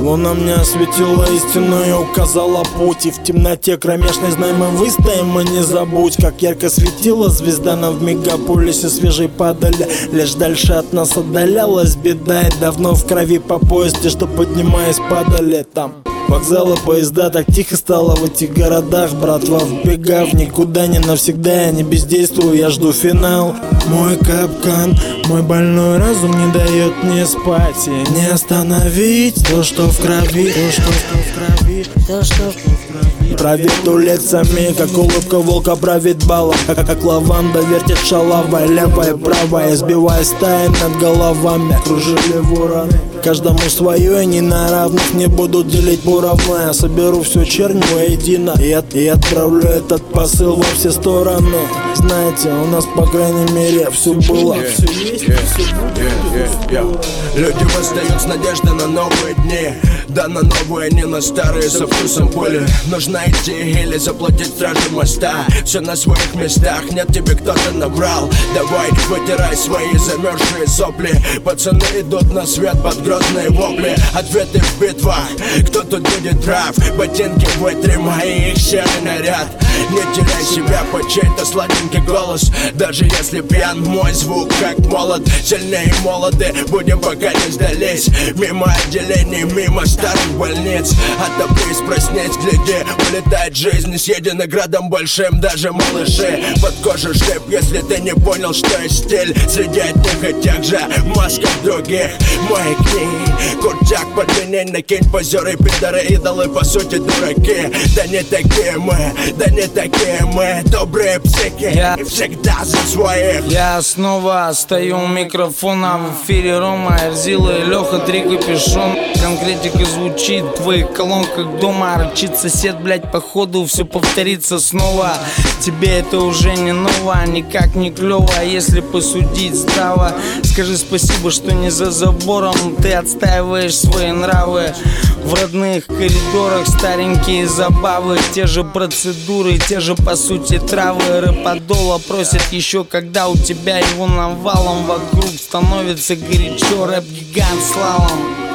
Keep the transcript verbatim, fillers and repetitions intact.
Луна мне осветила истину и указала путь. И в темноте кромешной знай мы выстоим, и не забудь, как ярко светила звезда нам в мегаполисе свежей падали. Лишь дальше от нас отдалялась беда, и давно в крови по пояс те, что поднимаясь падали там. Вокзалы, поезда, так тихо стало в этих городах. Братва в бегах, никуда не навсегда. Я не бездействую, я жду финал. Мой капкан, мой больной разум не дает мне спать. И не остановить то, что в крови, то, что в крови, то, что в крови. Правит улицами, как улыбка волка правит балом. Как, как лаванда вертит шалава, левая и правая, сбивая стаи над головами. Кружили вороны, каждому свое, и не на равных не буду делить поровну. Я соберу всю чернь воедино и, от, и отправлю этот посыл во все стороны. Знаете, у нас, по крайней мере, все было, yeah, все есть, yeah, все будет, yeah, yeah, yeah. Люди восстают с надеждой на новые дни. Да, на новые, не на старые, со вкусом боли. Нужно идти или заплатить стражу моста. Все на своих местах, нет, тебе кто-то набрал. Давай, вытирай свои замерзшие сопли. Пацаны идут на свет под грозные вопли. Ответы в битвах, кто тут будет прав? Ботинки вытри мои, их серый наряд. Не теряй себя по чей-то сладенький голос. Даже если пьян, мой звук как молот. Сильнее и молоды, будем пока не сдались. Мимо отделений, мимо старых больниц. Отопрись, проснись, гляди, улетает жизнь, съедена градом большим, даже малыши. Под кожу шип, если ты не понял, что есть стиль. Среди одних и тех же масках других. Маякни, курчак подлинней, накинь позеры, пидоры, идолы, по сути дураки. Да не такие мы, да не такие мы, добрые психи, я... и всегда за своих. Я снова стою у микрофона, в эфире Рома, Эрзила и Леха, три капюшон. Конкретика звучит в твоих колонках дома. Рычит сосед, блять, походу все повторится снова. Тебе это уже не ново, никак не клево. Если посудить здраво, скажи спасибо, что не за забором ты отстаиваешь свои нравы. В родных коридорах старенькие забавы, те же процедуры, те же по сути травы. Рэп-подола просят еще, когда у тебя его навалом. Вокруг становится горячо, рэп-гигант слалом.